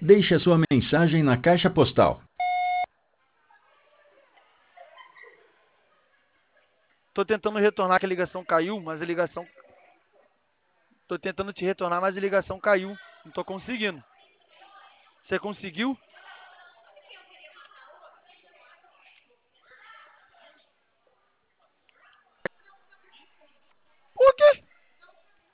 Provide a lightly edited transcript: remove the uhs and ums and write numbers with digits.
Deixe a sua mensagem na caixa postal. Tô tentando retornar que a ligação caiu, mas a ligação... Tô tentando te retornar, mas a ligação caiu. Não tô conseguindo. Você conseguiu?